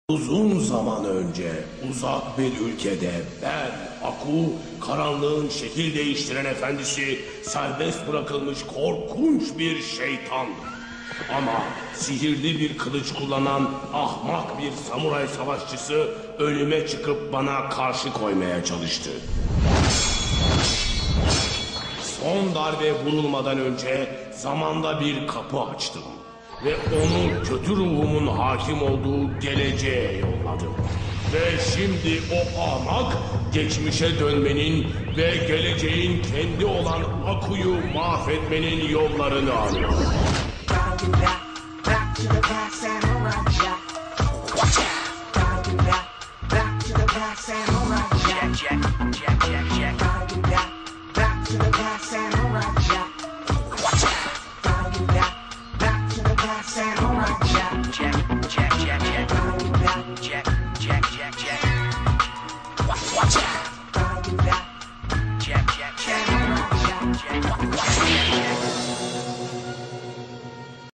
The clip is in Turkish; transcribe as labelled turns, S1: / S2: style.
S1: Uzun zaman önce uzak bir ülkede ben, Aku, karanlığın şekil değiştiren efendisi, serbest bırakılmış korkunç bir şeytandım. Ama sihirli bir kılıç kullanan ahmak bir samuray savaşçısı önüme çıkıp bana karşı koymaya çalıştı. Son darbe vurulmadan önce zamanda bir kapı açtım. Ve onu kötü ruhumun hakim olduğu geleceğe yolladım. Ve şimdi o ahmak geçmişe dönmenin ve geleceğin kendi olan Aku'yu mahvetmenin yollarını arıyor.